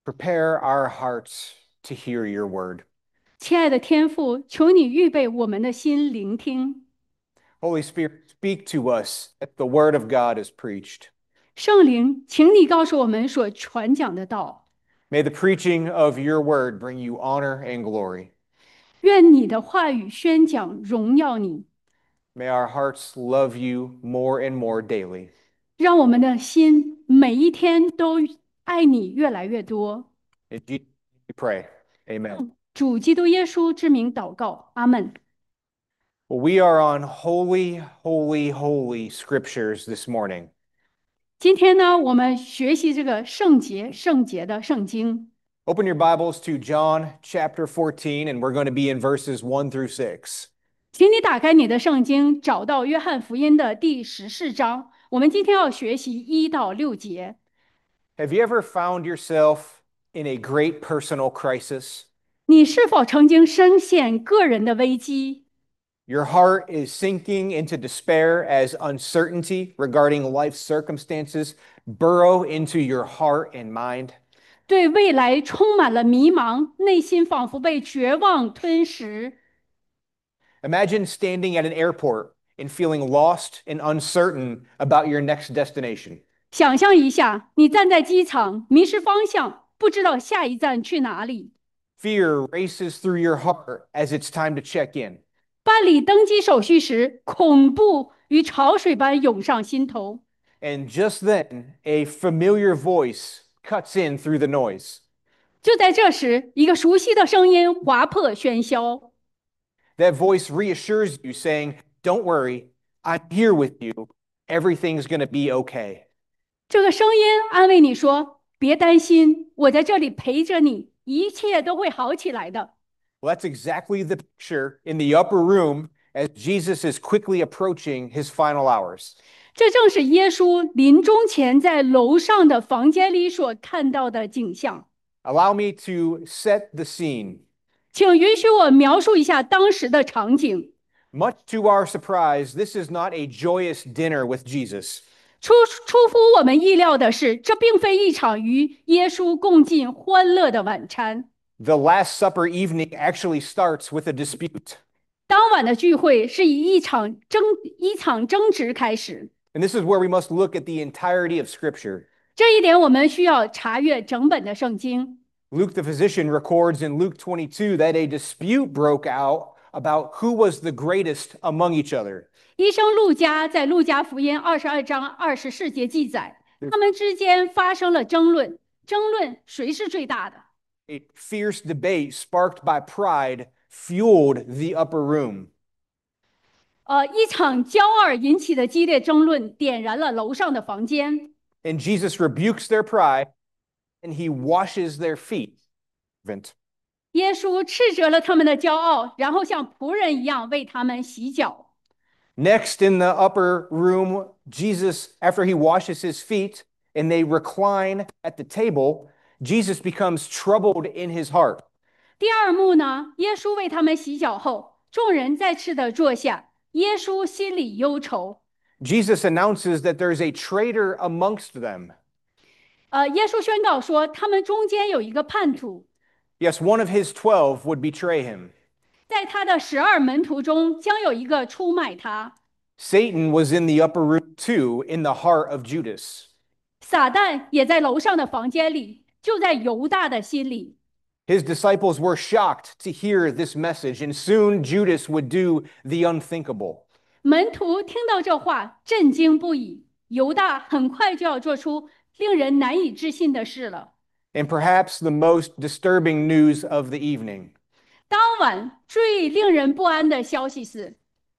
Prepare our hearts to hear your word. 亲爱的天父，求你预备我们的心聆听。 Holy Spirit, speak to us as the word of God is preached. 圣灵，请你告诉我们所传讲的道。 May the preaching of your word bring you honor and glory. 愿你的话语宣讲荣耀你， May our hearts love you more and more daily. 让我们的心每一天都爱你越来越多。 In Jesus' name we pray. Amen. 主基督耶稣之名祷告，阿门。 Well, we are on holy, holy, holy scriptures this morning. 今天呢，我们学习这个圣洁的圣经。 Open your Bibles to John chapter 14, and we're going to be in verses 1 through 6. 请你打开你的圣经，找到约翰福音的第14章。我们今天要学习1到6节。 Have you ever found yourself in a great personal crisis? 你是否曾经深陷个人的危机？ Your heart is sinking into despair as uncertainty regarding life's circumstances burrow into your heart and mind. 对未来充满了迷茫，内心仿佛被绝望吞噬。 Imagine standing at an airport and feeling lost and uncertain about your next destination. 想象一下，你站在机场，迷失方向，不知道下一站去哪里。 Fear races through your heart as it's time to check in. 办理登机手续时，恐怖与潮水般涌上心头。 And just then, a familiar voice cuts in through the noise. 就在这时，一个熟悉的声音划破喧嚣。 That voice reassures you, saying, "Don't worry, I'm here with you. Everything's going to be okay." 这个声音安慰你说：“别担心，我在这里陪着你，一切都会好起来的。” Well, that's exactly the picture in the upper room as Jesus is quickly approaching his final hours. 这正是耶稣临终前在楼上的房间里所看到的景象。 Allow me to set the scene. 请允许我描述一下当时的场景。 Much to our surprise, this is not a joyous dinner with Jesus. 出乎我们意料的是，这并非一场与耶稣共进欢乐的晚餐。 The Last Supper evening actually starts with a dispute. 当晚的聚会是以一场争执开始。 And this is where we must look at the entirety of Scripture. 这一点我们需要查阅整本的圣经。 Luke the physician records in Luke 22 that a dispute broke out about who was the greatest among each other. 医生路加在路加福音22章24节记载，他们之间发生了争论，谁是最大的。 A fierce debate sparked by pride fueled the upper room. 一场骄傲引起的激烈争论点燃了楼上的房间。 And Jesus rebukes their pride and he washes their feet. 耶稣斥责了他们的骄傲，然后像仆人一样为他们洗脚。 Next, in the upper room, Jesus, after he washes his feet and they recline at the table, Jesus becomes troubled in his heart. 第二幕呢，耶稣为他们洗脚后，众人再次的坐下，耶稣心里忧愁。 Jesus announces that there's a traitor amongst them. 耶稣宣告说，他们中间有一个叛徒， Yes, one of his 12 would betray him. 在他的12门徒中将有一个出卖他。 Satan was in the upper room too, in the heart of Judas. 撒旦也在楼上的房间里，就在犹大的心里。 His disciples were shocked to hear this message, and soon Judas would do the unthinkable. 门徒听到这话，震惊不已。犹大很快就要做出令人难以置信的事了。 And perhaps the most disturbing news of the evening. 当晚最令人不安的消息是，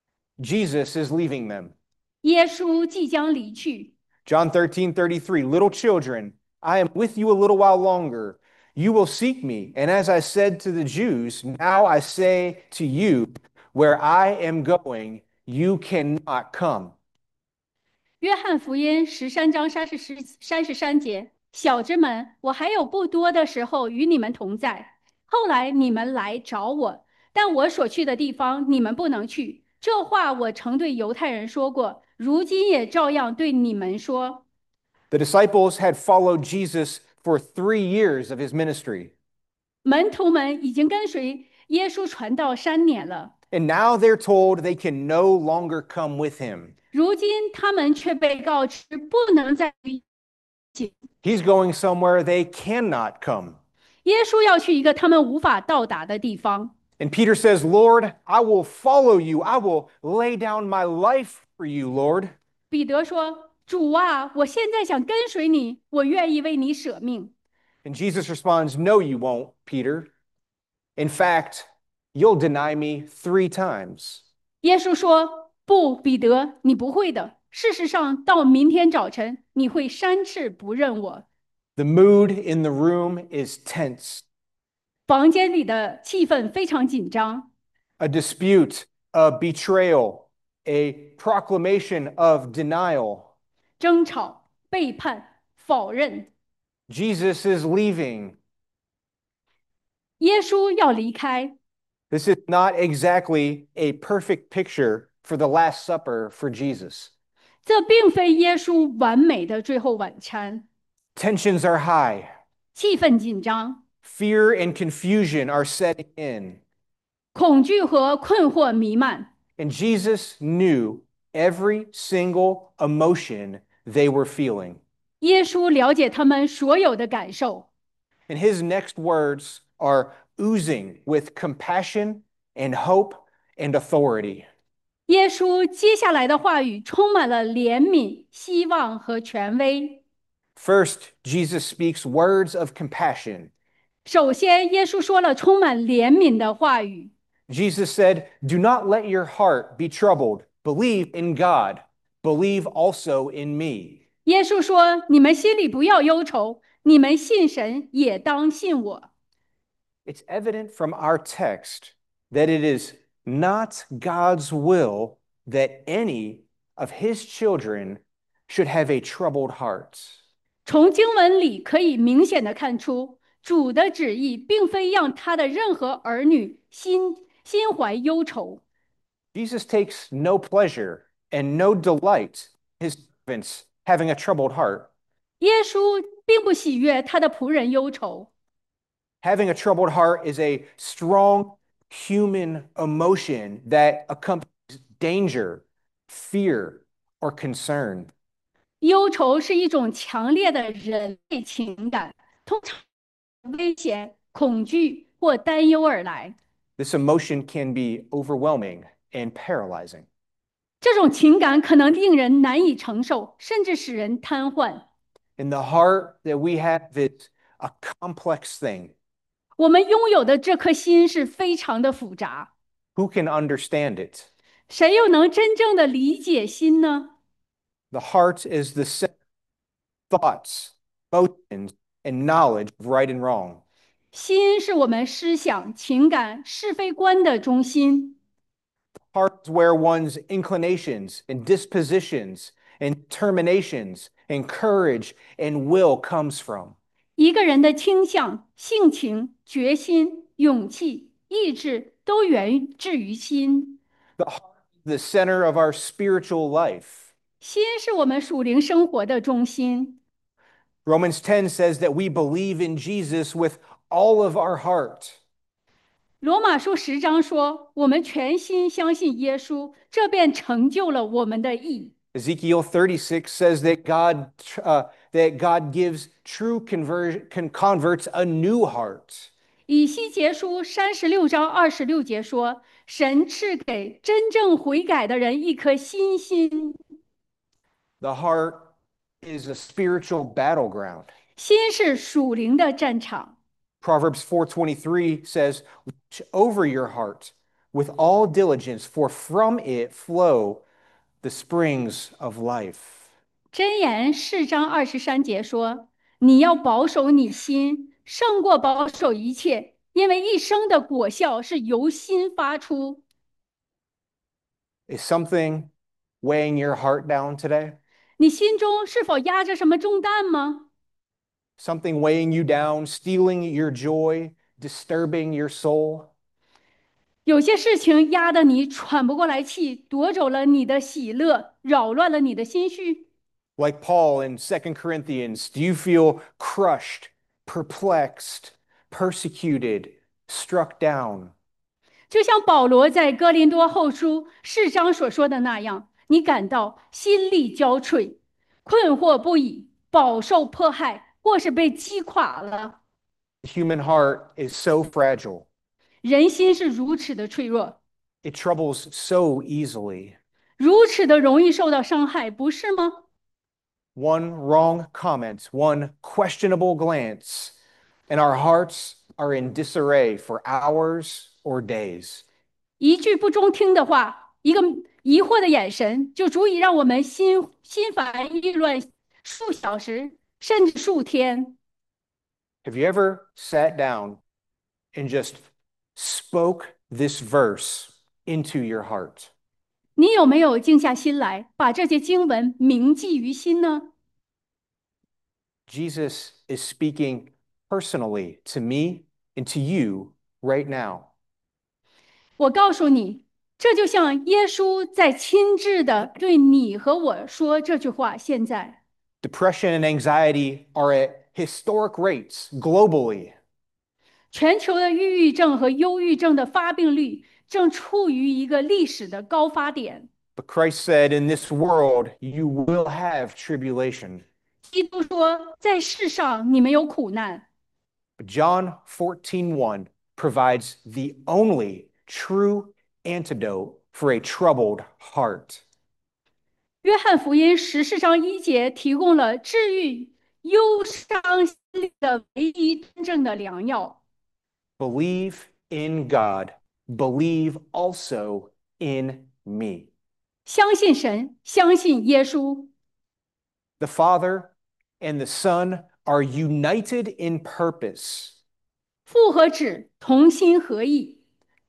Jesus is leaving them. 耶稣即将离去。 John 13:33, little children, I am with you a little while longer. You will seek me. And as I said to the Jews, now I say to you, where I am going, you cannot come. 约翰福音13章33节，小子们，我还有不多的时候与你们同在。后来你们来找我，但我所去的地方你们不能去。这话我曾对犹太人说过，如今也照样对你们说。 The disciples had followed Jesus for 3 years of his ministry. 门徒们已经跟随耶稣传道3年了， And now they're told they can no longer come with him. 如今他们却被告知不能再一起。 He's going somewhere they cannot come. 耶稣要去一个他们无法到达的地方。 And Peter says, Lord, I will follow you. I will lay down my life for you, Lord. 彼得说：“主啊，我现在想跟随你，我愿意为你舍命。” And Jesus responds, No, you won't, Peter. In fact, you'll deny me 3 times. 耶稣说：“不，彼得，你不会的。事实上，到明天早晨，你会3次不认我。” The mood in the room is tense. 房间里的气氛非常紧张， A dispute, a betrayal, a proclamation of denial. 争吵、背叛、否认。 Jesus is leaving. 耶稣要离开， This is not exactly a perfect picture for the Last Supper for Jesus. 这并非耶稣完美的最后晚餐。 Tensions are high. 气氛紧张， Fear and confusion are setting in. 恐惧和困惑弥漫。 And Jesus knew every single emotion they were feeling. 耶稣了解他们所有的感受。 And his next words are oozing with compassion and hope and authority. 耶稣接下来的话语充满了怜悯、希望和权威。 First, Jesus speaks words of compassion. 首先，耶稣说了充满怜悯的话语。 Jesus said, Do not let your heart be troubled. Believe in God. Believe also in me. 耶稣说：“你们心里不要忧愁，你们信神也当信我。” It's evident from our text that it is not God's will that any of his children should have a troubled heart. 从经文里可以明显的看出，主的旨意并非让他的任何儿女心怀忧愁。 Jesus takes no pleasure and no delight in his servants having a troubled heart. 耶稣并不喜悦他的仆人忧愁。 Having a troubled heart is a strong human emotion that accompanies danger, fear, or concern. 忧愁是一种强烈的人类情感，通常危险、恐惧或担忧而来。 This emotion can be overwhelming and paralyzing. 这种情感可能令人难以承受，甚至使人瘫痪。 And the heart that we have is a complex thing. 我们拥有的这颗心是非常的复杂， Who can understand it? 谁又能真正的理解心呢？ The heart is the set of thoughts, emotions, and knowledge of right and wrong. 心是我们思想、情感、是非观的中心。 Heart is where one's inclinations and dispositions and determinations and courage and will comes from. 一个人的倾向、性情、决心、勇气、意志都源自于心。 The heart is the center of our spiritual life. 心是我们属灵生活的中心。 Romans 10 says that we believe in Jesus with all of our heart. 罗马书10章说：“我们全心相信耶稣，这便成就了我们的义。” Ezekiel 36 says that God gives true converts a new heart. 以西结书36章26节说：“神赐给真正悔改的人一颗新心。” The heart is a spiritual battleground. 心是属灵的战场。 Proverbs 4:23 says, "Watch over your heart with all diligence, for from it flow the springs of life." 箴言4章23节说：“你要保守你心，胜过保守一切，因为一生的果效是由心发出。” Is something weighing your heart down today? 你心中是否压着什么重担吗？ Something weighing you down, stealing your joy, disturbing your soul? 有些事情压得你喘不过来气，夺走了你的喜乐，扰乱了你的心绪。 Like Paul in 2 Corinthians, do you feel crushed, perplexed, persecuted, struck down? 就像保罗在哥林多后书4章所说的那样，你感到心力交瘁，困惑不已，饱受迫害，或是被击垮了。 The human heart is so fragile. 人心是如此的脆弱， It troubles so easily. 如此的容易受到伤害，不是吗？ One wrong comment, one questionable glance, and our hearts are in disarray for hours or days. 一句不中听的话，一个疑惑的眼神，就足以让我们心烦意乱数小时，甚至数天。 Have you ever sat down and just spoke this verse into your heart? 你有没有静下心来，把这些经文铭记于心呢？ Jesus is speaking personally to me and to you right now. 我告诉你，这就像耶稣在亲自的对你和我说这句话。现在， Depression and anxiety are at historic rates globally. 全球的抑郁症和忧郁症的发病率正处于一个历史的高发点。 But Christ said, in this world, you will have tribulation. 基督说，在世上你们有苦难。 But John 14:1 provides the only true antidote for a troubled heart. 约翰福音14章1节提供了治愈忧伤心灵的唯一真正的良药。 Believe in God. Believe also in me. 相信神，相信耶稣。 The Father and the Son are united in purpose, 父和子同心合意，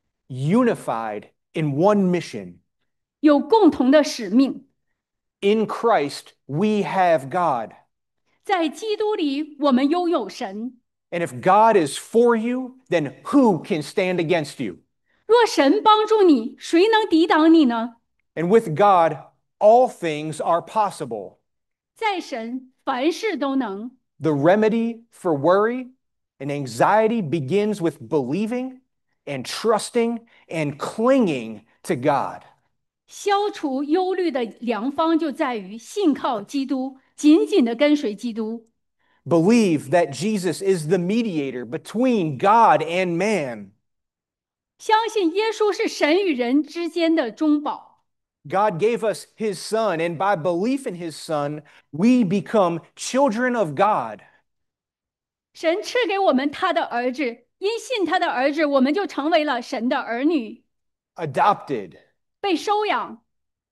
unified in one mission. 有共同的使命。 In Christ, we have God. 在基督里，我们拥有神。 And if God is for you, then who can stand against you? 若神帮助你，谁能抵挡你呢？ And with God, all things are possible. 在神，凡事都能。 The remedy for worry and anxiety begins with believing and trusting and clinging to God. 消除忧虑的良方就在于信靠基督，紧紧的跟随基督。 Believe that Jesus is the mediator between God and man. 相信耶稣是神与人之间的中保。 God gave us his son, and by belief in his son, we become children of God. 神赐给我们他的儿子，因信他的儿子，我们就成为了神的儿女， Adopted, 被收养，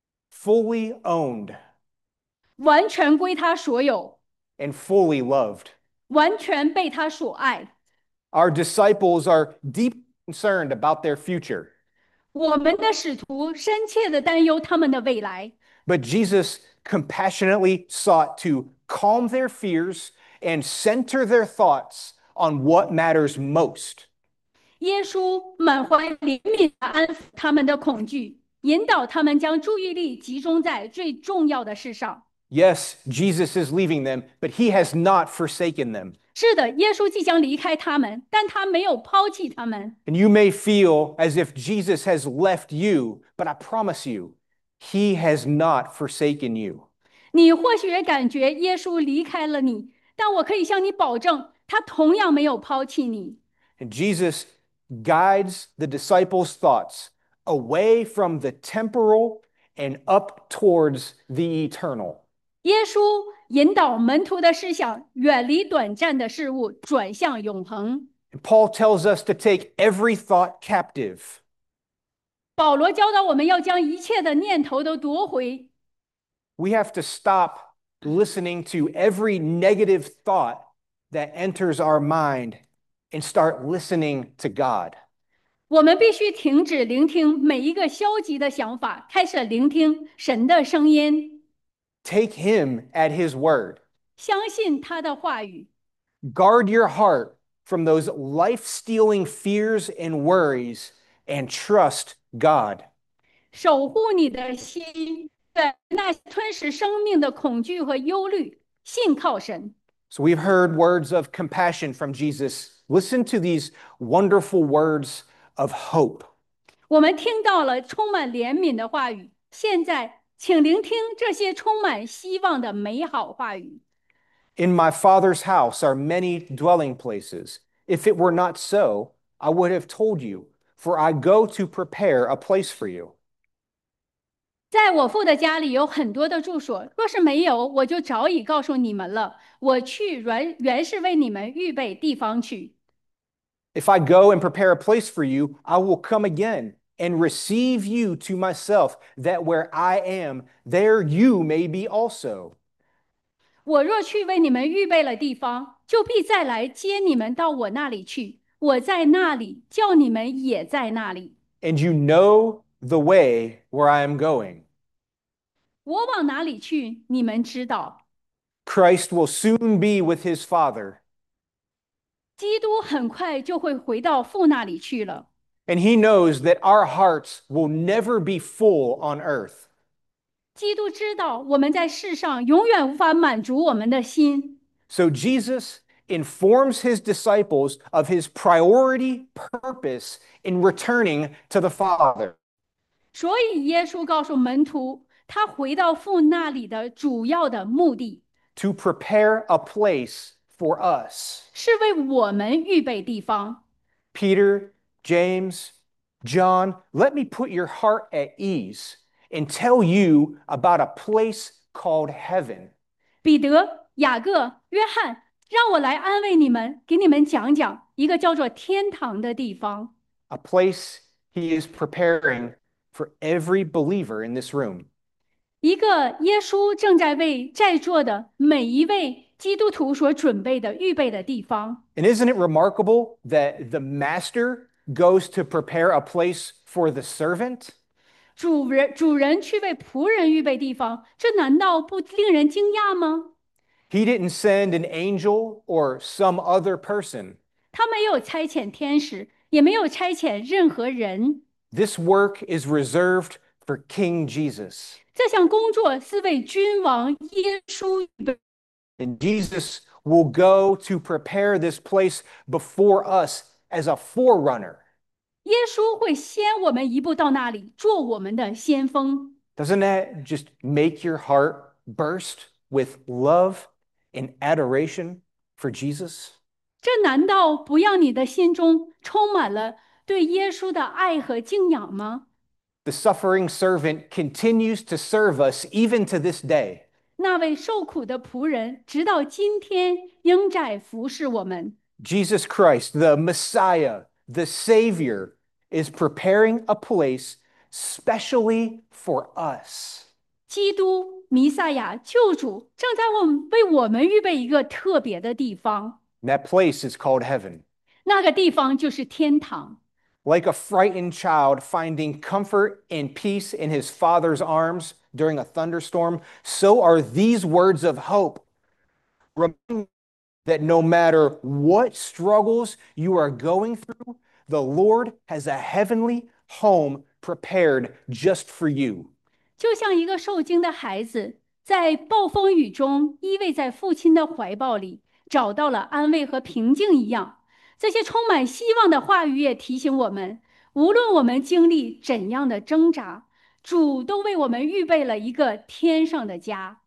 fully owned, 完全归他所有， and fully loved. 完全被他所爱。 Our disciples are deeply concerned about their future. 我们的使徒深切的担忧他们的未来， But Jesus compassionately sought to calm their fears and center their thoughts on what matters most. 耶稣满怀怜悯地安抚他们的恐惧，引导他们将注意力集中在最重要的事上。 Yes, Jesus is leaving them, but he has not forsaken them. 是的，耶稣即将离开他们，但他没有抛弃他们。 And you may feel as if Jesus has left you, but I promise you, he has not forsaken you. 你或许也感觉耶稣离开了你，但我可以向你保证，他同样没有抛弃你。 And Jesus guides the disciples' thoughts away from the temporal and up towards the eternal. 耶稣引导门徒的思想远离短暂的事物，转向永恒。 And Paul tells us to take every thought captive. 保罗教导我们要将一切的念头都夺回。 We have to stop listening to every negative thought that enters our mind and start listening to God. 我们必须停止聆听每一个消极的想法，开始聆听神的声音， Take him at his word. 相信他的话语。 Guard your heart from those life-stealing fears and worries and trust God. 守护你的心， 那吞噬生命的恐惧和忧虑，信靠神。 So we've heard words of compassion from Jesus. Listen to these wonderful words of hope. 我们听到了充满怜悯的话语，现在请聆听这些充满希望的美好话语。 In my Father's house are many dwelling places. If it were not so, I would have told you, for I go to prepare a place for you. 在我父的家里有很多的住所，若是没有，我就早已告诉你们了。我去原是为你们预备地方去。 If I go and prepare a place for you, I will come again and receive you to myself, that where I am, there you may be also. 我若去为你们预备了地方，就必再来接你们到我那里去。我在那里，叫你们也在那里。 And you know the way where I am going. 我往哪里去，你们知道。 Christ will soon be with his Father, 基督很快就会回到父那里去了。 and he knows that our hearts will never be full on earth. 基督知道我们在世上永远无法满足我们的心， So Jesus informs his disciples of his priority purpose in returning to the Father. 所以耶稣告诉门徒，他回到父那里的主要的目的 To prepare a place for us. 是为我们预备地方。 Peter, James, John, let me put your heart at ease and tell you about a place called heaven. 彼得、雅各、约翰，让我来安慰你们，给你们讲讲一个叫做天堂的地方， A place he is preparing for every believer in this room. 一个耶稣正在为在座的每一位基督徒所准备的预备的地方。 And isn't it remarkable that the master goes to prepare a place for the servant? 主人去为仆人预备地方，这难道不令人惊讶吗？ He didn't send an angel or some other person. 他没有差遣天使，也没有差遣任何人。 This work is reserved for King Jesus. 这项工作是为君王耶稣预备。 And Jesus will go to prepare this place before us as a forerunner. 耶稣会先我们一步到那里，做我们的先锋。 Doesn't that just make your heart burst with love and adoration for Jesus? 这难道不让你的心中充满了对耶稣的爱和敬仰吗？ The suffering servant continues to serve us even to this day. 那位受苦的仆人，直到今天仍在服侍我们。 Jesus Christ, the Messiah, the Savior, is preparing a place specially for us. 基督弥赛亚救主正在为我们预备一个特别的地方， And that place is called heaven. 那个地方就是天堂。 Like a frightened child finding comfort and peace in his father's arms during a thunderstorm, so are these words of hope. Remember that no matter what struggles you are going through, the Lord has a heavenly home prepared just for you. 就像一个受惊的孩子在暴风雨中依偎在父亲的怀抱里，找到了安慰和平静一样。这些充满希望的话语也提醒我们，无论我们经历怎样的挣扎，主都为我们预备了一个天上的家。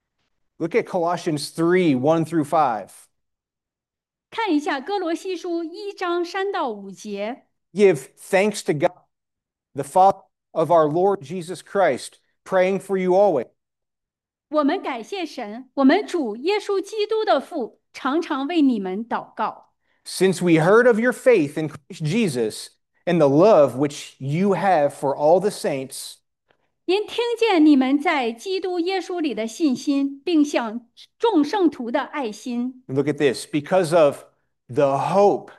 Look at Colossians 3:1 through 5. 看一下哥罗西书1章3到5节。 Give thanks to God, the Father of our Lord Jesus Christ, praying for you always. 我们感谢神，我们主耶稣基督的父，常常为你们祷告。 Since we heard of your faith in Christ Jesus and the love which you have for all the saints, 因听见你们在基督耶稣里的信心，并向众圣徒的爱心， look at this, because of the hope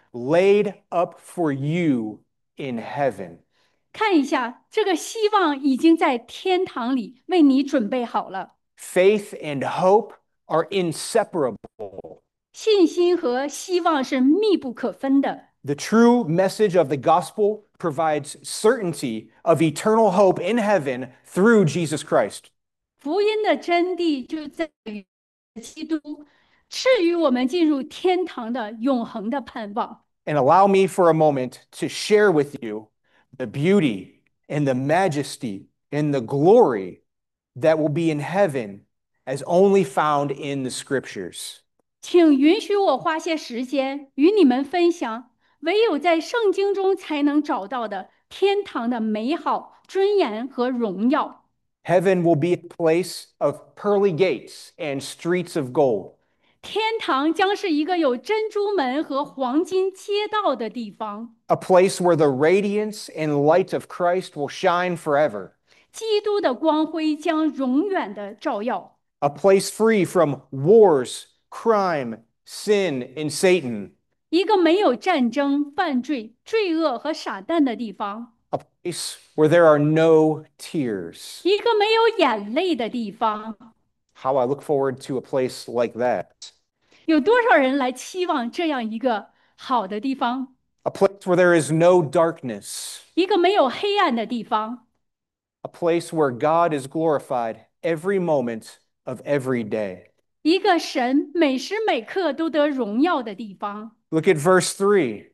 laid up for you in heaven. 看一下这个希望已经在天堂里为你准备好了。 Faith and hope are inseparable. 信心和希望是密不可分的。 The true message of the gospel provides certainty of eternal hope in heaven through Jesus Christ. 福音的真谛就在于基督赐予我们进入天堂的永恒的盼望。 And allow me for a moment to share with you the beauty and the majesty and the glory that will be in heaven as only found in the scriptures. 请允许我花些时间与你们分享，唯有在圣经中才能找到的天堂的美好、尊严和荣耀。 Heaven will be a place of pearly gates and streets of gold. 天堂将是一个有珍珠门和黄金街道的地方， A place where the radiance and light of Christ will shine forever. 基督的光辉将永远的照耀。 A place free from wars, crime, sin, and Satan. 一个没有战争、犯罪、罪恶和撒旦的地方， A place where there are no tears. 一个没有眼泪的地方。 How I look forward to a place like that. 有多少人来期望这样一个好的地方？ A place where there is no darkness. 一个没有黑暗的地方， A place where God is glorified every moment of every day. 一个神每时每刻都得荣耀的地方。 Look at verse 3.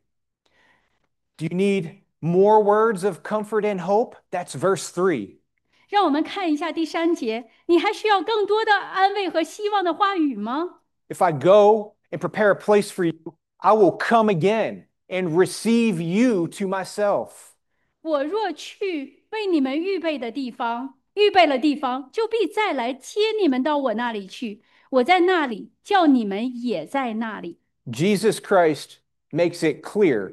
Do you need more words of comfort and hope? That's verse 3. 让我们看一下第3节，你还需要更多的安慰和希望的话语吗？ If I go and prepare a place for you, I will come again and receive you to myself. 我若去为你们预备了地方，就必再来接你们到我那里去。我在那里，叫你们也在那里。 Jesus Christ makes it clear.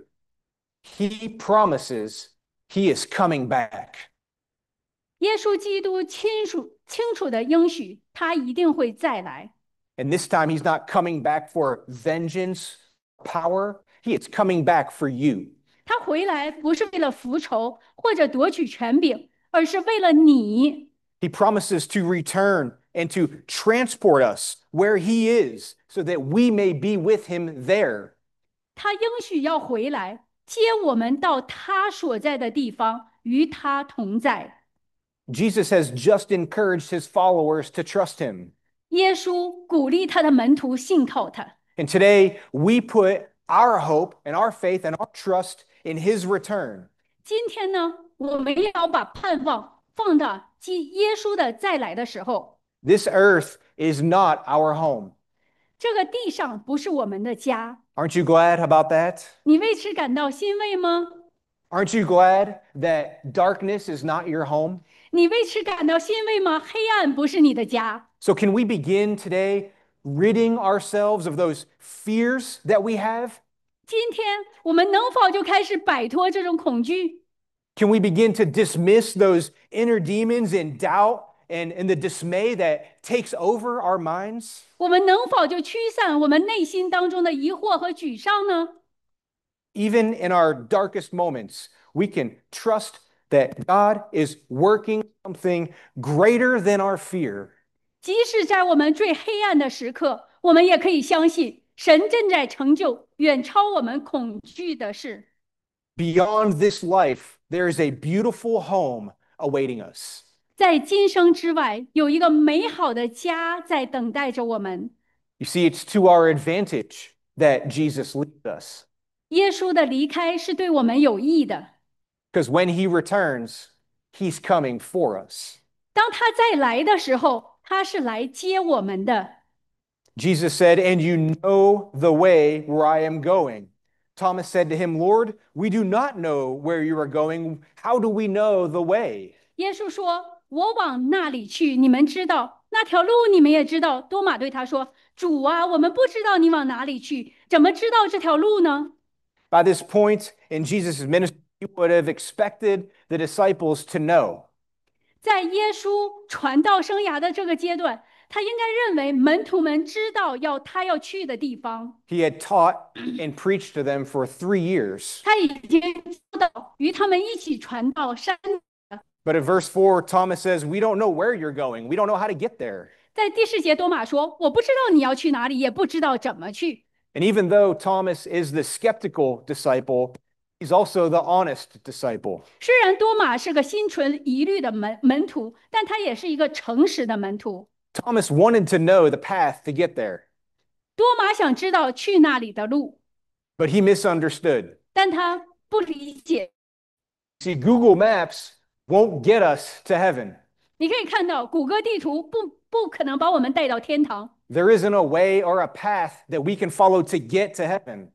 He promises he is coming back. 耶稣基督清楚的应许，他一定会再来。 And this time, he's not coming back for vengeance, power. He is coming back for you. 他回来不是为了复仇或者夺取权柄，而是为了你。 He promises to return and to transport us where he is so that we may be with him there. 他应许要回来，接我们到他所在的地方，与他同在。 Jesus has just encouraged his followers to trust him. 耶稣鼓励他的门徒信靠他。 And today, we put our hope and our faith and our trust in his return. 今天呢，我们也要把盼望放到耶稣的再来的时候。 This earth is not our home. 这个地上不是我们的家， Aren't you glad about that? 你为此感到欣慰吗？ Aren't you glad that darkness is not your home? 你为此感到欣慰吗？黑暗不是你的家。 So, can we begin today ridding ourselves of those fears that we have? 今天我们能否就开始摆脱这种恐惧？ Can we begin to dismiss those inner demons and doubt and the dismay that takes over our minds? 我们能否就驱散我们内心当中的疑惑和沮丧呢？ Even in our darkest moments, we can trust that God is working something greater than our fear. 即使在我们最黑暗的时刻，我们也可以相信神正在成就远超我们恐惧的事。 Beyond this life, there is a beautiful home awaiting us. 在今生之外，有一个美好的家在等待着我们。 You see, it's to our advantage that Jesus leaves us. 耶稣的离开是对我们有益的， Because when he returns, he's coming for us. 当他再来的时候，他是来接我们的。 Jesus said, "And you know the way where I am going." Thomas said to him, "Lord, we do not know where you are going. How do we know the way?" 耶稣说：“我往那里去，你们知道，那条路你们也知道。”多马对他说：“主啊，我们不知道你往哪里去，怎么知道这条路呢？” By this point in Jesus' ministry, you would have expected the disciples to know. 在耶稣传道生涯的这个阶段，他应该认为门徒们知道他要去的地方。 He had taught and preached to them for 3 years. 他已经教导与他们一起传道山。 But in verse 4, Thomas says, "We don't know where you're going. We don't know how to get there." 在第4节，多马说：“我不知道你要去哪里，也不知道怎么去。” And even though Thomas is the skeptical disciple, He's also the honest disciple. 虽然多马是个心存疑虑的门徒，但他也是一个诚实的门徒。 Thomas wanted to know the path to get there, 多马想知道去那里的路， but he misunderstood. 但他不理解。 See, Google Maps won't get us to heaven. 你可以看到，谷歌地图不可能把我们带到天堂。 There isn't a way or a path that we can follow to get to heaven.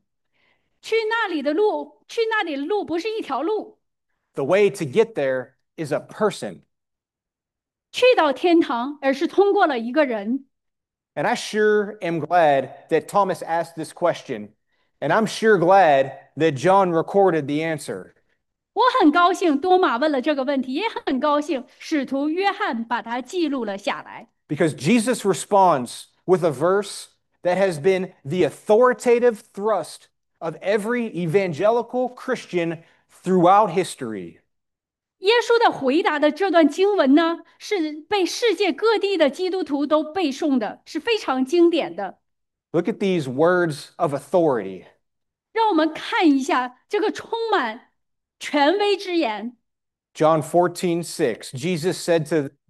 去那里的路不是一条路， The way to get there is a person. 去到天堂，而是通过了一个人。 And I sure am glad that Thomas asked this question. And I'm sure glad that John recorded the answer. 我很高兴多马问了这个问题，也很高兴使徒约翰把它记录了下来。 Because Jesus responds with a verse that has been the authoritative thrust of every evangelical Christian throughout history. 耶稣的回答的这段经文呢，是被世界各地的基督徒都背诵的，是非常经典的。 Look at these words of authority. 让我们看一下这个充满权威之言。 John 14:6, Jesus said to them,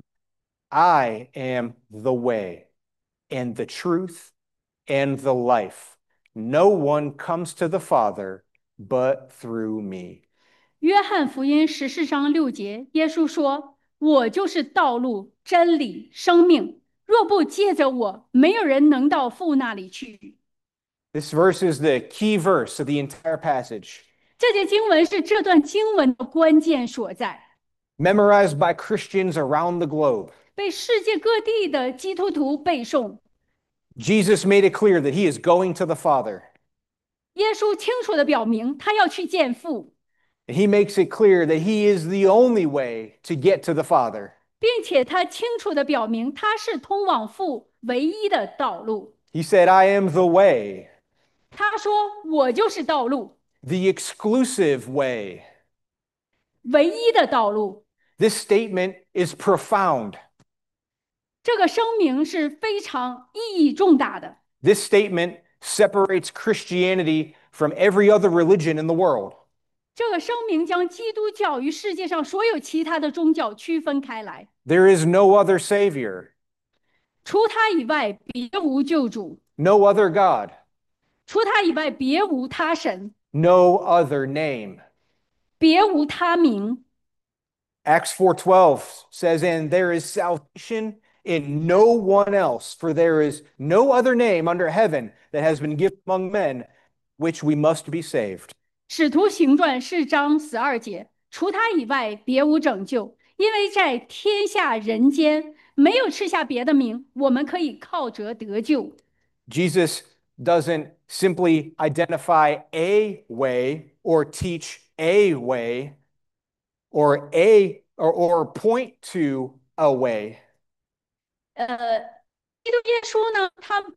I am the way and the truth and the life. No one comes to the Father but through me. 约翰福音14章6节，耶稣说：“我就是道路、真理、生命。若不借着我，没有人能到父那里去。” This verse is the key verse of the entire passage, 这节经文是这段经文的关键所在， memorized by Christians around the globe. 被世界各地的基督徒背诵。 Jesus made it clear that he is going to the Father. 耶稣清楚地表明，他要去见父， And he makes it clear that he is the only way to get to the Father. 并且他清楚地表明，他是通往父唯一的道路。 He said, I am the way, 他说：“我就是道路， the exclusive way. 唯一的道路。” This statement is profound. 这个声明是非常意义重大的。 This statement separates Christianity from every other religion in the world. 这个声明将基督教与世界上所有其他的宗教区分开来， There is no other Savior, 除他以外别无救主， no other God, 除他以外别无他神， no other name. 别无他名。 Acts 4:12 says, And there is salvation in no one else, for there is no other name under heaven that has been given among men which we must be saved. 使徒行传4章12节，除他以外别无拯救，因为在天下人间没有赐下别的名，我们可以靠着得救。 Jesus doesn't simply identify a way or teach a way or point to a way. 基督耶稣呢，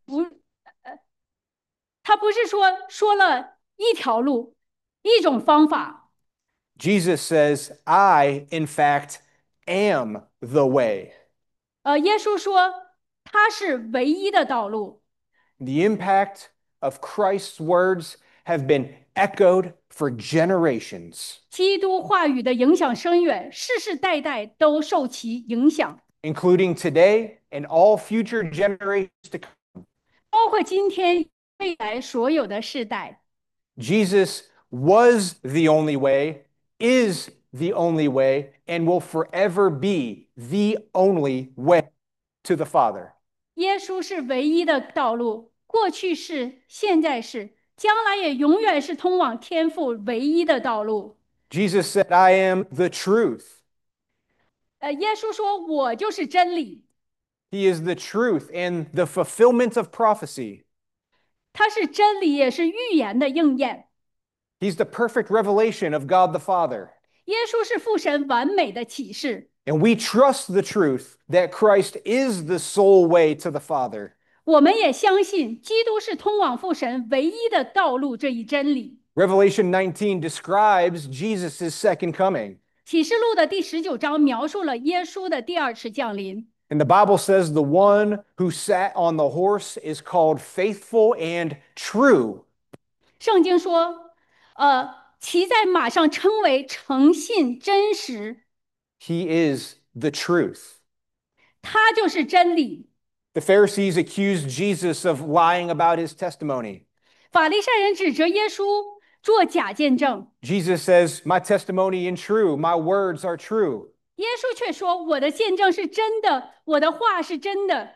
他不是说了一条路，一种方法。 Jesus says, I, in fact, am the way. 耶稣说他是唯一的道路。 The impact of Christ's words have been echoed for generations, 基督话语的影响深远，世世代代都受其影响， including today and all future generations to come. 包括今天、未来所有的世代。 Jesus was the only way, is the only way, and will forever be the only way to the Father. 耶稣是唯一的道路，过去是，现在是，将来也永远是通往天父唯一的道路。 Jesus said, I am the truth. 耶稣说：“我就是真理。” He is the truth and the fulfillment of prophecy. 他是真理，也是预言的应验。 He's the perfect revelation of God the Father. 耶稣是父神完美的启示。 And we trust the truth that Christ is the sole way to the Father. 我们也相信基督是通往父神唯一的道路这一真理。 Revelation 19 describes Jesus' second coming. 启示录的第19章描述了耶稣的第二次降临。 And the Bible says the one who sat on the horse is called faithful and true. 圣经说， 骑在马上称为诚信真实， He is the truth. 他就是真理。 The Pharisees accused Jesus of lying about his testimony. 法利赛人指责耶稣做假见证， Jesus says, "My testimony is true, my words are true." 耶稣却说我的见证是真的，我的话是真的。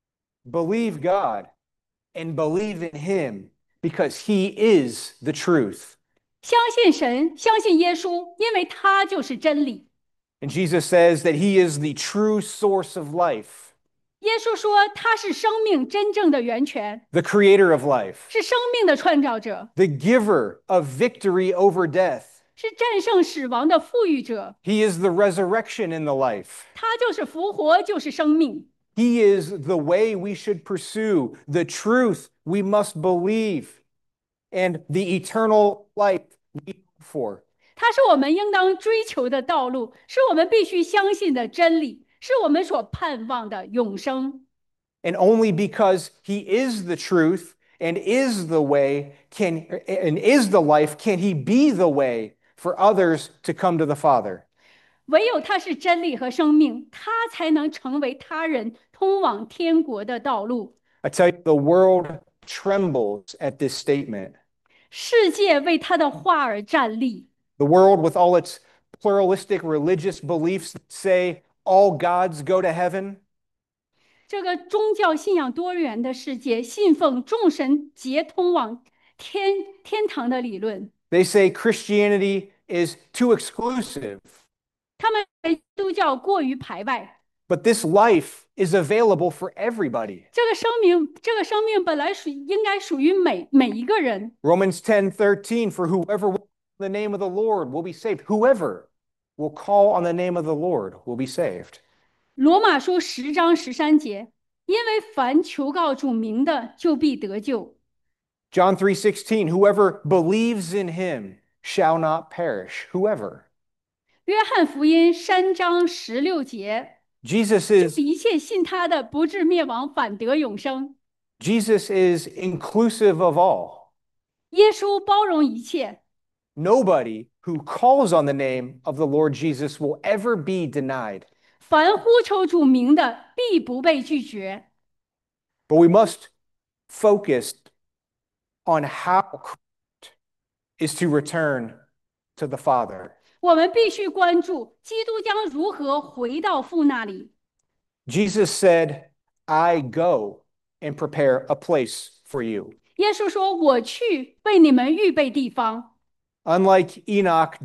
Believe God and believe in him because he is the truth. 相信神，相信耶稣，因为他就是真理。 And Jesus says that he is the true source of life, 耶稣说他是生命真正的源泉， the creator of life, 是生命的创造者， the giver of victory over death. 是战胜死亡的赋予者。 He is the resurrection in the life. 他就是复活，就是生命。 He is the way we should pursue, the truth we must believe, and the eternal life we hope for. 它是我们应当追求的道路，是我们必须相信的真理，是我们所盼望的永生。 And only because he is the truth and is the way and is the life can he be the way for others to come to the Father. 唯有他是真理和生命，他才能成为他人通往天国的道路。 I tell you, the world trembles at this statement. 世界为他的话而站立。 The world, with all its pluralistic religious beliefs that say all gods go to heaven, 这个宗教信仰多元的世界，信奉众神皆通往天堂的理论， they say Christianity is too exclusive, 他们为基督教过于排外。 but this life is available for everybody. 这个生命本来应该属于每一个人。 Romans 10:13, for whoever will call on the name of the Lord will be saved. Whoever will call on the name of the Lord will be saved. 罗马书10章13节，因为凡求告主名的，就必得救。 John 3:16, whoever believes in him shall not perish. Whoever. 约翰福音3章16节， Jesus 就 is 一切信他的，不至灭亡，反得永生。 Jesus is inclusive of all. 耶稣包容一切， Nobody who calls on the name of the Lord Jesus will ever be denied. 凡呼求主名的，必不被拒绝。 But we must focus on how Christ is to return to the Father. 我们必须关注基督将如何回到父那里。 Jesus said, I go and prepare a place for you. 耶稣说：“我去为你们预备地方。” Unlike Enoch,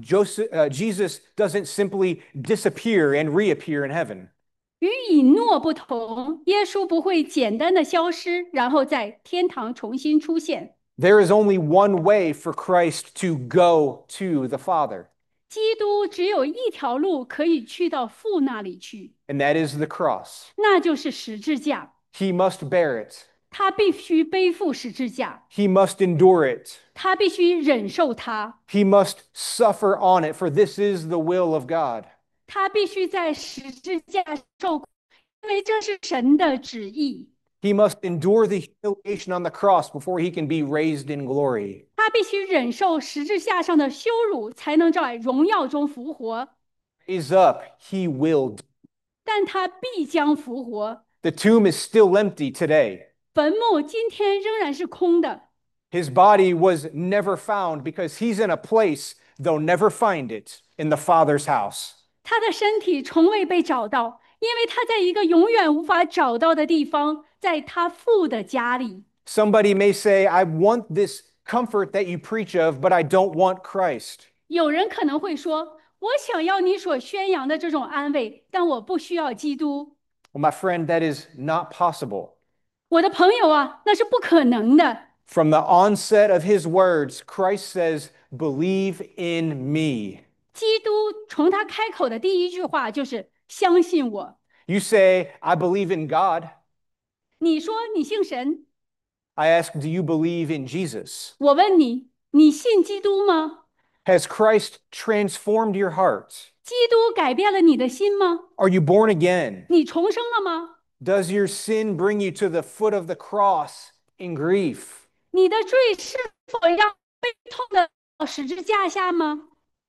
Jesus doesn't simply disappear and reappear in heaven. 与以诺不同，耶稣不会简单的消失，然后在天堂重新出现。 There is only one way for Christ to go to the Father, 基督只有一条路可以去到父那里去， and that is the cross. 那就是十字架。 He must bear it. 他必须背负十字架， He must endure it. 他必须忍受它， He must suffer on it, for this is the will of God. 他必须在十字架受苦，因为这是神的旨意。 He must endure the humiliation on the cross before he can be raised in glory. 他必须忍受十字架上的羞辱，才能在荣耀中复活。 Raise up, he will. 但他必将复活。 The tomb is still empty today. 坟墓今天仍然是空的， His body was never found because he's in a place they'll never find it in the Father's house. 他的身体从未被找到，因为他在一个永远无法找到的地方，在他父的家里。 Somebody may say, I want this comfort that you preach of, but I don't want Christ. 有人可能会说：“我想要你所宣扬的这种安慰，但我不需要基督。” Well, my friend, that is not possible. 我的朋友啊，那是不可能的。 From the onset of his words, Christ says, believe in me. 基督从他开口的第一句话就是“相信我 You say, I believe in God. ”。 你说你信神， I ask, do you believe in Jesus? 我问你，你信基督吗？ Has Christ transformed your heart? 基督改变了你的心吗？ Are you born again? 你重生了吗？ Does your sin bring you to the foot of the cross in grief? 你的罪是否让悲痛的十字架下吗？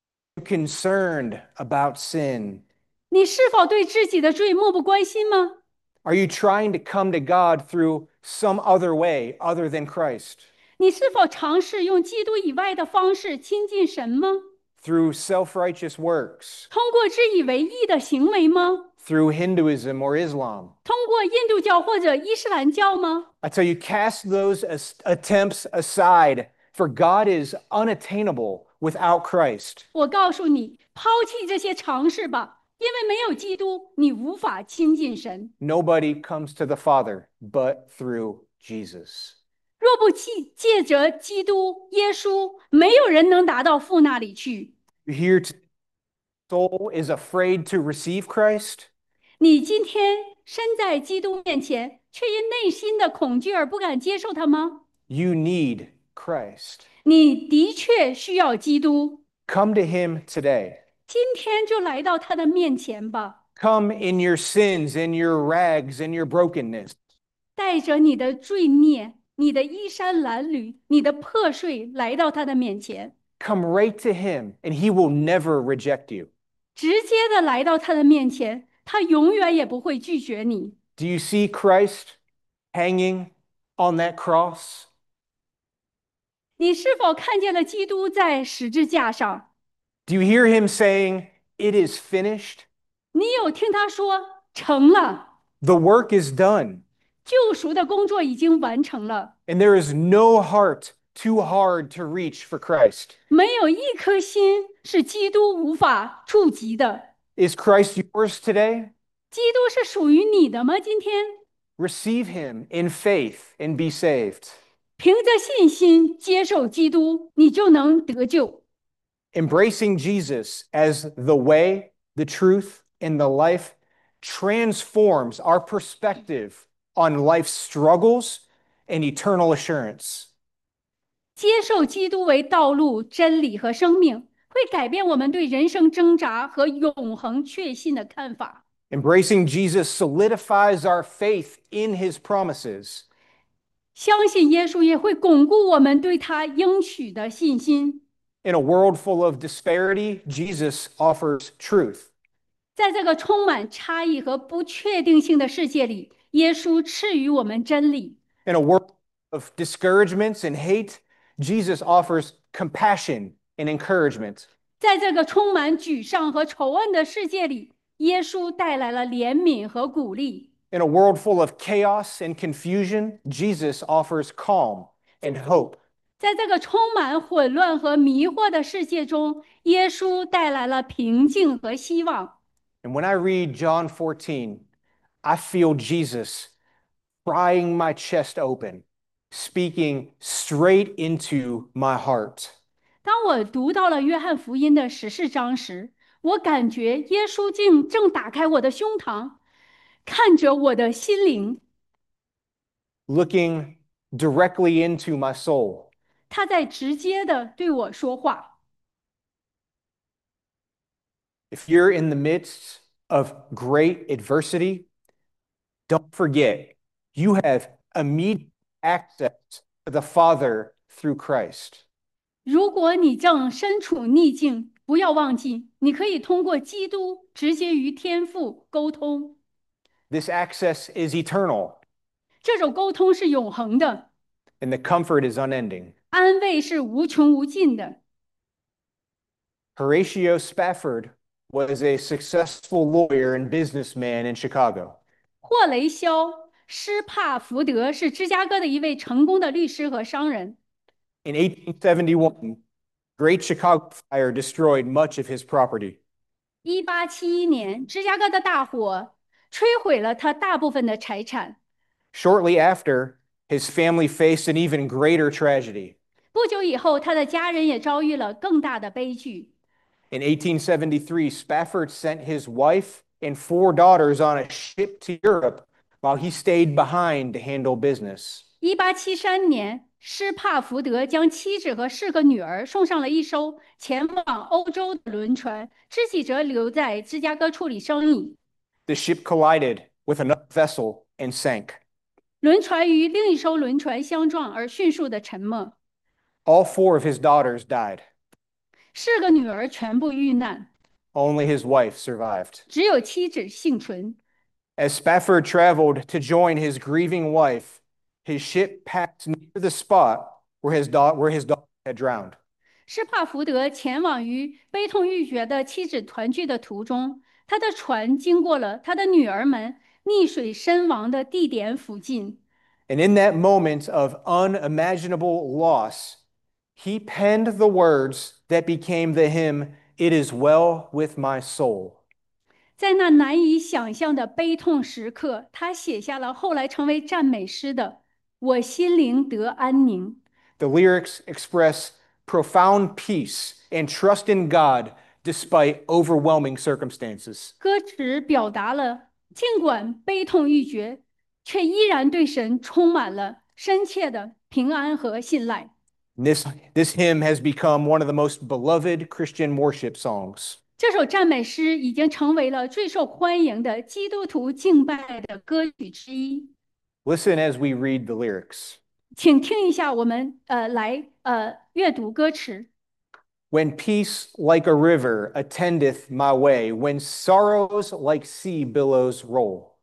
Concerned about sin? 你是否对自己的罪漠不关心吗？ Are you trying to come to God through some other way other than Christ? 你是否尝试用基督以外的方式亲近神吗？ Through self righteous works? 通过自以为义的行为吗？ Through Hinduism or Islam? 通过印度教或者伊斯兰教吗？ I tell you, cast those attempts aside, for God is unattainable without Christ. 我告诉你，抛弃这些尝试吧，因为没有基督，你无法亲近神。 Nobody comes to the Father but through Jesus. 若不借着基督耶稣，没有人能达到父那里去。 You hear soul is afraid to receive Christ? 你今天身在基督面前，却因内心的恐惧而不敢接受他吗？ You need Christ. 你的确需要基督， Come to Him today. 今天就来到他的面前吧， Come in your sins, in your rags, in your brokenness. 带着你的罪孽、你的衣衫褴褛、你的破碎，来到他的面前， Come right to Him, and He will never reject you. 直接的来到他的面前，他永远也不会拒绝你。 Do you see Christ hanging on that cross? 你是否看见了基督在十字架上？ Do you hear Him saying, "It is finished"? 你有听他说成了， The work is done, 救赎的工作已经完成了， and there is no heart too hard to reach for Christ. 没有一颗心是基督无法触及的。 Is Christ yours today? 基督是属于你的吗？今天 Receive Him in faith and be saved. 凭着信心接受基督，你就能得救。 Embracing Jesus as the way, the truth, and the life transforms our perspective on life's struggles and eternal assurance. 接受基督为道路、真理和生命，会改变我们对人生挣扎和永恒确信的看法。 Embracing Jesus solidifies our faith in His promises. 相信耶稣也会巩固我们对他应许的信心。 In a world full of disparity, Jesus offers truth. 在这个充满差异和不确定性的世界里，耶稣赐予我们真理。 In a world of discouragements and hate, Jesus offers compassion and encouragement. 在这个充满沮丧和仇恨的世界里，耶稣带来了怜悯和鼓励。 In a world full of chaos and confusion, Jesus offers calm and hope. 在这个充满混乱和迷惑的世界中，耶稣带来了平静和希望。 And when I read John 14, I feel Jesus prying my chest open, speaking straight into my heart. 当我读到了约翰福音的14章时，我感觉耶稣竟正打开我的胸膛，看着我的心灵。 Looking directly into my soul. 他在直接的对我说话。 If you're in the midst of great adversity, don't forget you have immediate access to the Father through Christ. 如果你正身处逆境，不要忘记，你可以通过基督直接与天父沟通。 This access is eternal, 这种沟通是永恒的， and the comfort is unending. 安慰是无穷无尽的。 Horatio Spafford was a successful lawyer and businessman in Chicago. 霍雷肖·施帕福德是芝加哥的一位成功的律师和商人。 In 1871, Great Chicago Fire destroyed much of his property. 1871年，芝加哥的大火摧毁了他大部分的财产。 Shortly after, his family faced an even greater tragedy. 不久以后，他的家人也遭遇了更大的悲剧。 In 1873, Spafford sent his wife and 4 daughters on a ship to Europe while he stayed behind to handle business. 1873年，施帕福德将妻子和4个女儿送上了一艘前往欧洲的轮船，自己则留在芝加哥处理生意。 The ship collided with another vessel and sank. 轮船与另一艘轮船相撞而迅速的沉没。 All 4 of his daughters died. 4个女儿全部遇难， Only his wife survived. 只有妻子幸存。 As Spafford traveled to join his grieving wife, his ship passed near the spot where his daughter had drowned. 施帕福德前往与悲痛欲绝的妻子团聚的途中，他的船经过了他的女儿们溺水身亡的地点附近。 And in that moment of unimaginable loss, he penned the words that became the hymn, It is Well with My Soul. 在那难以想象的悲痛时刻，他写下了后来成为赞美诗的“我心灵得安宁”。 The lyrics express profound peace and trust in God despite overwhelming circumstances. 歌词表达了，尽管悲痛欲绝，却依然对神充满了深切的平安和信赖。 This hymn has become one of the most beloved Christian worship songs. 这首赞美诗已经成为了最受欢迎的基督徒敬拜的歌曲之一。 Listen as we read the lyrics. 请听一下，我们来阅读歌词。 When peace like a river attendeth my way, when sorrows like sea billows roll.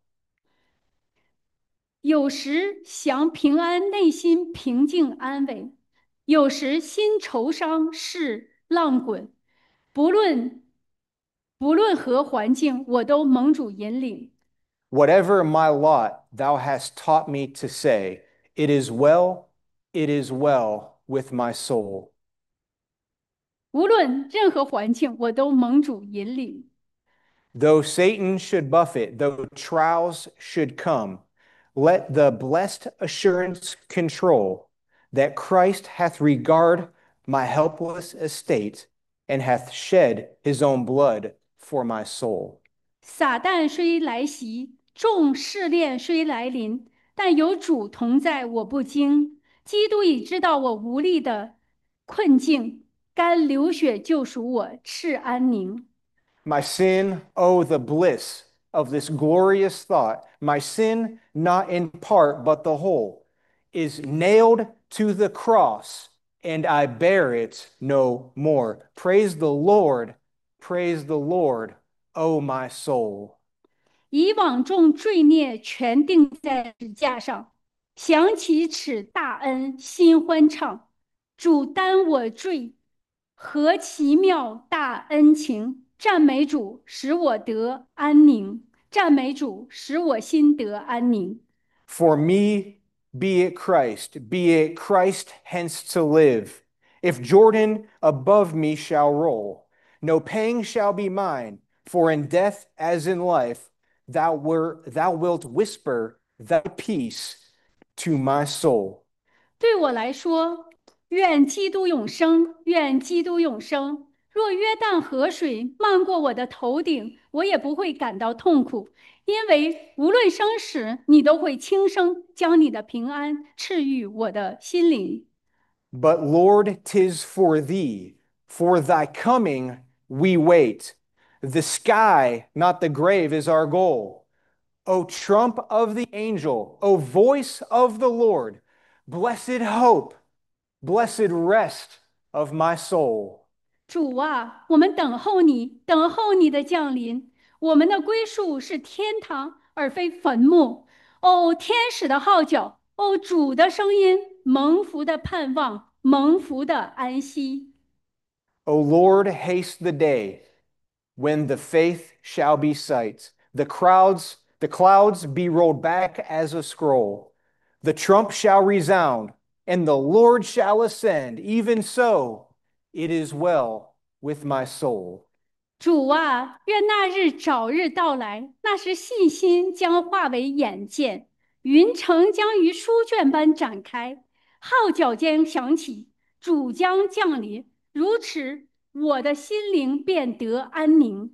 有时想平安，内心平静安稳；有时心愁伤，事浪滚。不论何环境，我都蒙主引领。 Whatever my lot, thou hast taught me to say, it is well with my soul. 无论任何环境，我都蒙主引领。 Though Satan should buffet, though trials should come, let the blessed assurance control that Christ hath regard my helpless estate and hath shed his own blood for my soul. 撒旦虽来袭，众试炼虽来临，但有主同在，我不惊。基督已知道我无力的困境，甘流血救赎我，赐安宁。 My sin, oh, the bliss of this glorious thought. My sin, not in part, but the whole, is nailed to the cross, and I bear it no more. Praise the Lord, oh, my soul. 以往众罪孽全定在十架上，想起此大恩，心欢畅。主担我罪，何其妙大恩情！赞美主，使我得安宁；赞美主，使我心得安宁。 For me, be it Christ hence to live. If Jordan above me shall roll, no pang shall be mine, for in death as in life, thou wilt whisper thy peace to my soul. 对我来说，愿基督永生，愿基督永生。若约旦河水漫过我的头顶，我也不会感到痛苦，因为无论生死，你都会轻声将你的平安赐予我的心灵。 But Lord, 'tis for thee, for thy coming we wait. The sky, not the grave, is our goal. O trump of the angel, O voice of the Lord, blessed hope, blessed rest of my soul. 主啊，我们等候你，等候你的降临。我们的归宿是天堂，而非坟墓。哦，天使的号角，哦，主的声音，蒙福的盼望，蒙福的安息。 O Lord, haste the day when the faith shall be sight, the clouds be rolled back as a scroll. The trump shall resound, and the Lord shall ascend. Even so, it is well with my soul. 主啊，愿那日早日到来，那时信心将化为眼见，云层将于书卷般展开，号角间响起，主将降临。如此，我的心灵便得安宁。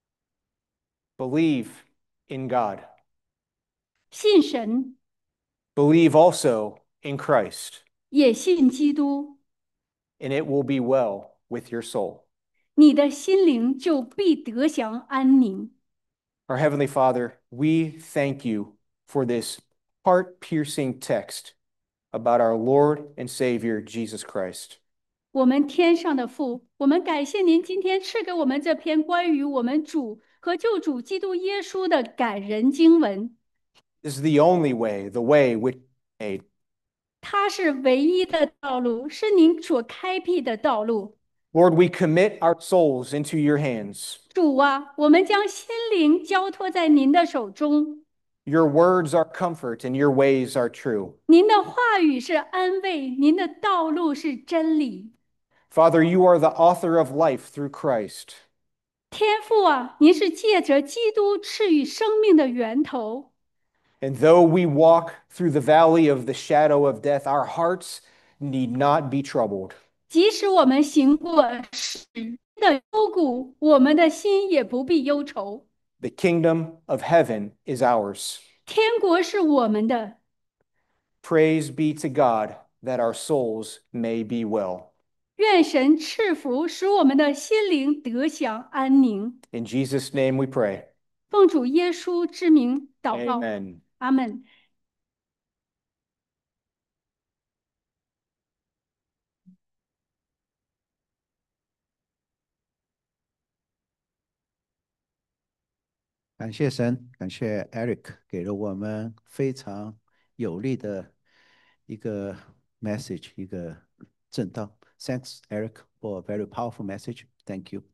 Believe in God. 信神， Believe also in Christ, 也信基督， and it will be well with your soul. 你的心灵就必得享安宁。 Our Heavenly Father, we thank you for this heart piercing text about our Lord and Savior, Jesus Christ. 我们天上的父，我们感谢您今天赐给我们这篇关于我们主和救主基督耶稣的感人经文。 This is the only way, the way which made. 它是唯一的道路，是您所开辟的道路。 Lord, we commit our souls into your hands. 主啊，我们将心灵交托在您的手中。 Your words are comfort and your ways are true. 您的话语是安慰，您的道路是真理。 Father, you are the author of life through Christ. 天父啊，您是借着基督赐予生命的源头。 And though we walk through the valley of the shadow of death, our hearts need not be troubled. 即使我们行过死的幽谷，我们的心也不必忧愁。 The kingdom of heaven is ours. 天国是我们的。 Praise be to God that our souls may be well. 愿神赐福，使我们的心灵得享安宁。 In Jesus' name we pray. 奉主耶稣之名祷告， Amen. 阿门。 感谢神，感谢 Eric 给了我们非常有力的一个 message，一个正道。Thanks Eric for a very powerful message. Thank you.